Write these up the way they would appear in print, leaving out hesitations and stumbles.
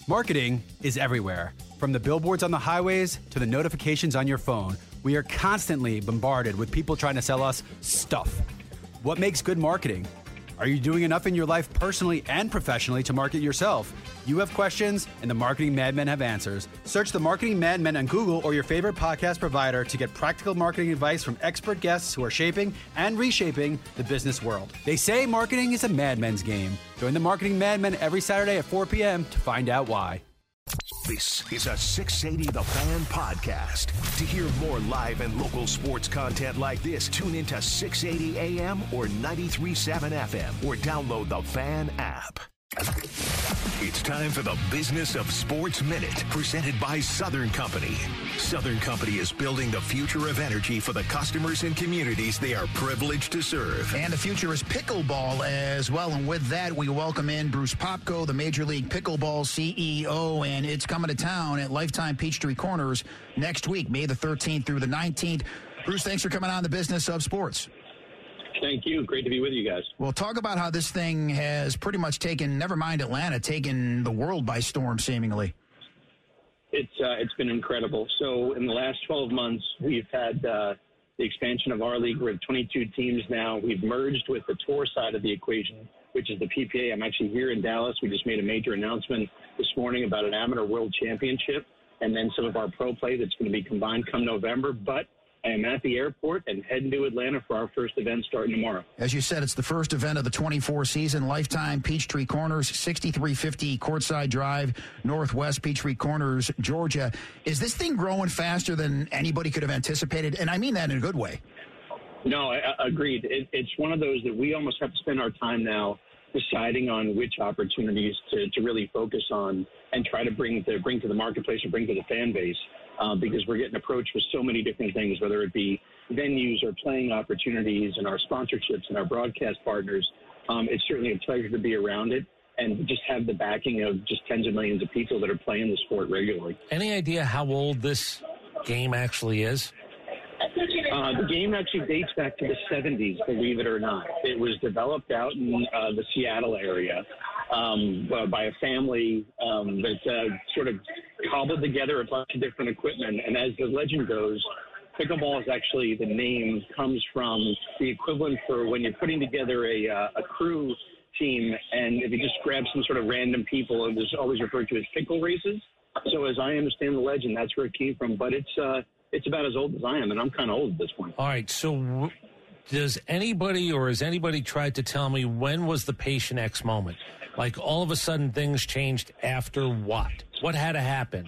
Marketing is everywhere. From the billboards on the highways to the notifications on your phone, we are constantly bombarded with people trying to sell us stuff. What makes good marketing? Are you doing enough in your life personally and professionally to market yourself? You have questions, and the Marketing Madmen have answers. Search the Marketing Madmen on Google or your favorite podcast provider to get practical marketing advice from expert guests who are shaping and reshaping the business world. They say marketing is a madman's game. Join the Marketing Madmen every Saturday at 4 p.m. to find out why. This is a 680 The Fan podcast. To hear more live and local sports content like this, tune into 680 AM or 93.7 FM or download the Fan app. It's time for the Business of Sports Minute, presented by Southern Company. Southern Company is building the future of energy for the customers and communities they are privileged to serve. And the future is pickleball as well. And with that, we welcome in Bruce Popko, the Major League Pickleball CEO. And it's coming to town at Lifetime Peachtree Corners next week, May the 13th through the 19th. Bruce, thanks for coming on the Business of Sports. Thank you. Great to be with you guys. Well, talk about how this thing has pretty much taken, never mind Atlanta, taken the world by storm, seemingly. It's been incredible. So in the last 12 months, we've had the expansion of our league. We're at 22 teams now. We've merged with the tour side of the equation, which is the PPA. I'm actually here in Dallas. We just made a major announcement this morning about an amateur world championship and then some of our pro play that's going to be combined come November. But I am at the airport and heading to Atlanta for our first event starting tomorrow. As you said, it's the first event of the 24 season, Lifetime Peachtree Corners, 6350 Courtside Drive, Northwest Peachtree Corners, Georgia. Is this thing growing faster than anybody could have anticipated? And I mean that in a good way. No, I agreed. It's one of those that we almost have to spend our time now deciding on which opportunities to really focus on and try to bring to the marketplace or bring to the fan base. Because we're getting approached with so many different things, whether it be venues or playing opportunities and our sponsorships and our broadcast partners. It's certainly a pleasure to be around it and just have the backing of just tens of millions of people that are playing the sport regularly. Any idea how old this game actually is? The game actually dates back to the 70s, believe it or not. It was developed out in the Seattle area by a family that sort of cobbled together a bunch of different equipment. And as the legend goes, pickleball is actually, the name comes from the equivalent for when you're putting together a crew team, and if you just grab some sort of random people, it was always referred to as pickle races. So as I understand the legend, that's where it came from. But it's about as old as I am, and I'm kind of old at this point. All right, so does anybody or has anybody tried to tell me when was the Patient X moment? Like all of a sudden things changed after what? What had to happen?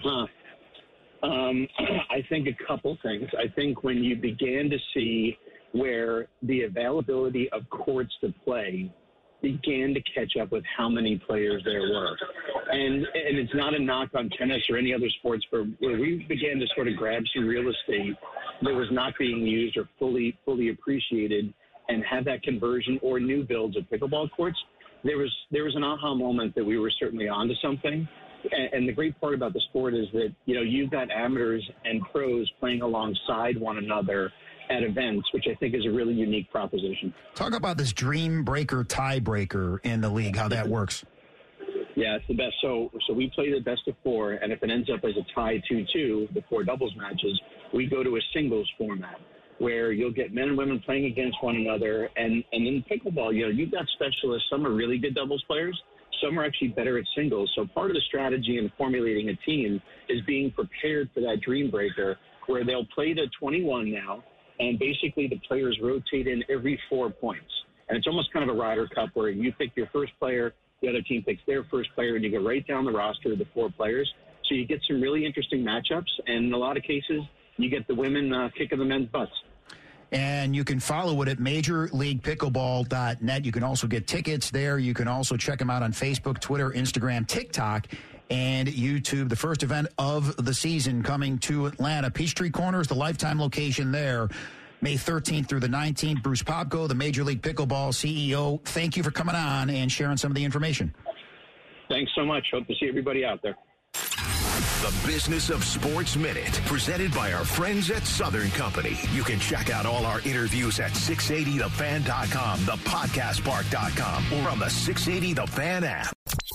I think a couple things. I think when you began to see where the availability of courts to play began to catch up with how many players there were. And it's not a knock on tennis or any other sports, but where we began to sort of grab some real estate that was not being used or fully appreciated and have that conversion or new builds of pickleball courts, there was an aha moment that we were certainly onto something. And the great part about the sport is that, you know, you've got amateurs and pros playing alongside one another at events, which I think is a really unique proposition. Talk about this dream breaker tiebreaker in the league, how that works. Yeah, it's the best. So we play the best of four, and if it ends up as a tie 2-2, the four doubles matches, we go to a singles format where you'll get men and women playing against one another. And in pickleball, you know, you've got specialists. Some are really good doubles players. Some are actually better at singles. So part of the strategy in formulating a team is being prepared for that dream breaker where they'll play to 21 now, and basically the players rotate in every 4 points. And it's almost kind of a Ryder Cup where you pick your first player, the other team picks their first player, and you go right down the roster of the four players. So you get some really interesting matchups, and in a lot of cases, you get the women kicking the men's butts. And you can follow it at MajorLeaguePickleball.net. You can also get tickets there. You can also check them out on Facebook, Twitter, Instagram, TikTok, and YouTube. The first event of the season coming to Atlanta. Peachtree Corners, the Lifetime location there, May 13th through the 19th. Bruce Popko, the Major League Pickleball CEO. Thank you for coming on and sharing some of the information. Thanks so much. Hope to see everybody out there. The Business of Sports Minute, presented by our friends at Southern Company. You can check out all our interviews at 680thefan.com, thepodcastpark.com, or on the 680 The Fan app.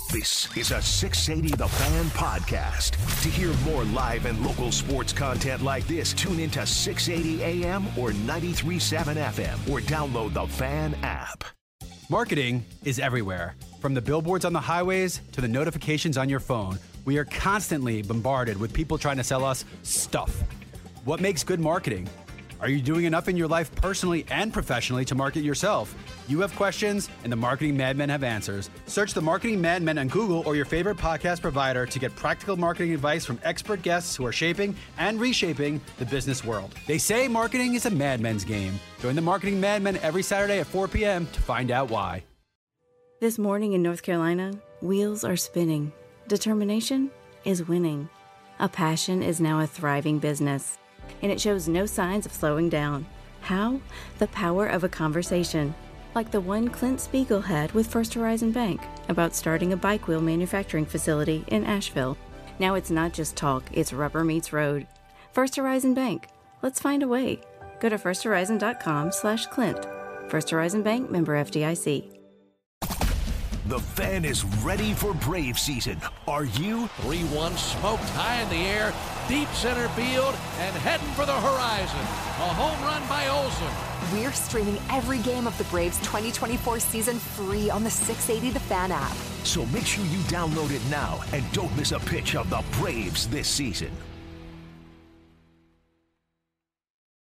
This is a 680 The Fan podcast. To hear more live and local sports content like this, tune into 680 AM or 93.7 FM or download the Fan app. Marketing is everywhere. From the billboards on the highways to the notifications on your phone, we are constantly bombarded with people trying to sell us stuff. What makes good marketing? Are you doing enough in your life personally and professionally to market yourself? You have questions, and the Marketing Madmen have answers. Search the Marketing Madmen on Google or your favorite podcast provider to get practical marketing advice from expert guests who are shaping and reshaping the business world. They say marketing is a madmen's game. Join the Marketing Madmen every Saturday at 4 p.m. to find out why. This morning in North Carolina, wheels are spinning. Determination is winning. A passion is now a thriving business, and it shows no signs of slowing down. How? The power of a conversation, like the one Clint Spiegel had with First Horizon Bank about starting a bike wheel manufacturing facility in Asheville. Now it's not just talk, it's rubber meets road. First Horizon Bank. Let's find a way. Go to firsthorizon.com/Clint. First Horizon Bank, member FDIC. The Fan is ready for Brave season. Are you? 3-1 smoked high in the air, deep center field, and heading for the horizon. A home run by Olsen. We're streaming every game of the Braves 2024 season free on the 680 The Fan app. So make sure you download it now and don't miss a pitch of the Braves this season.